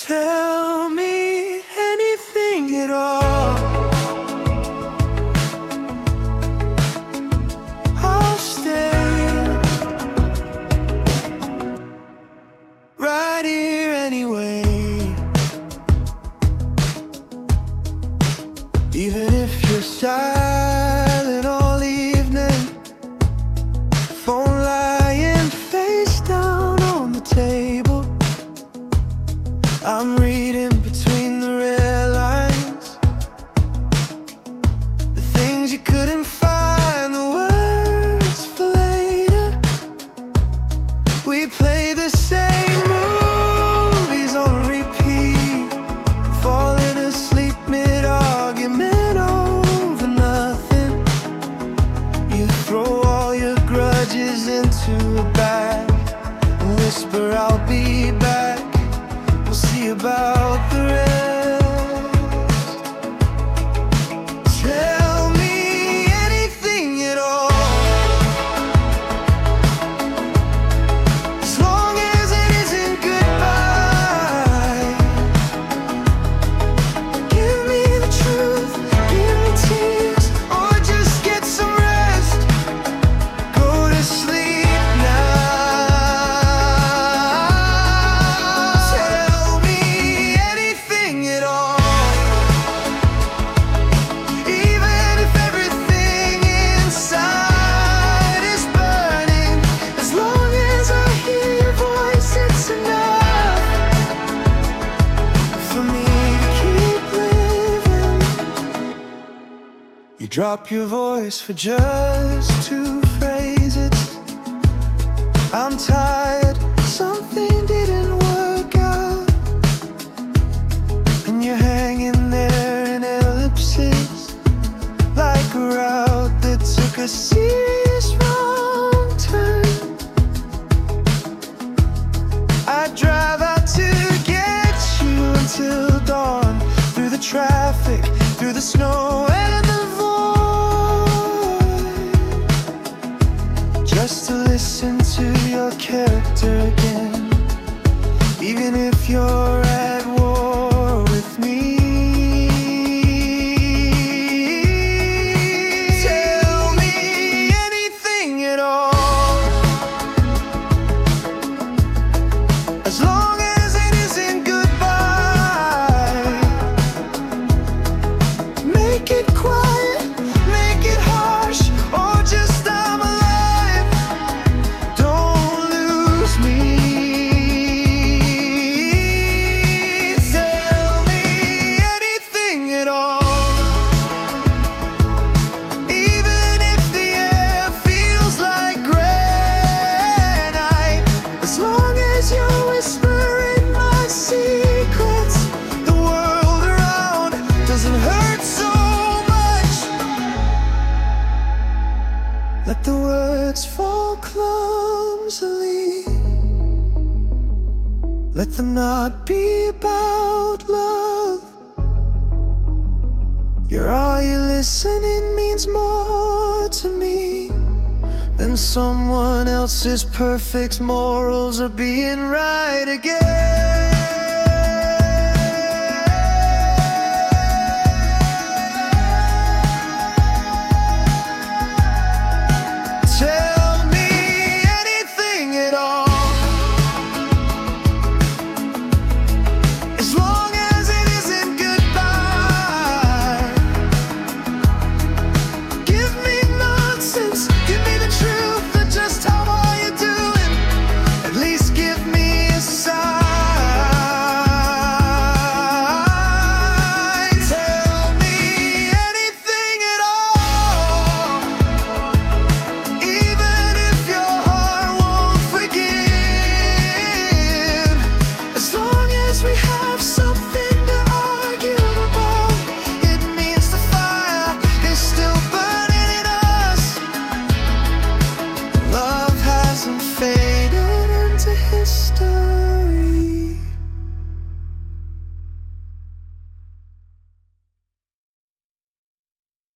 Tell me anything at all. I'll stay right here anyway. Even if you're silent all evening, phone lying face down on the table, I'm reading between the red lines, the things you couldn't find, the words for later. We play the same movies on repeat, falling asleep mid-argument over nothing. You throw all your grudges into a bag and whisper, I'll be back. We'll see about the rest. Tell me anything at all, as long as it isn't goodbye. Give me the truth, give me tears, or just get some rest. Go to sleep now. Tell me anything at all, even if everything inside is burning. As long as I hear your voice, it's enough for me to keep living. You drop your voice for just two phrases. I'm tired, something didn't work out, and you're hanging there in ellipses, like a route that took a serious wrong turn. I drive out to get you until dawn, through the traffic, through the snow and the void, just to listen to your character again, even if you're at war with me. Tell me anything at all, as long as it isn't goodbye. Make it quiet, make it harsh, or just I'm alive. Don't lose me. Tell me anything at all, even if the air feels like granite. As long as you're whispering my secrets, the world around doesn't hurt so much. Let the words fall clumsily, let them not be about love. You're all you listening means more to me than someone else's perfect morals of being right again.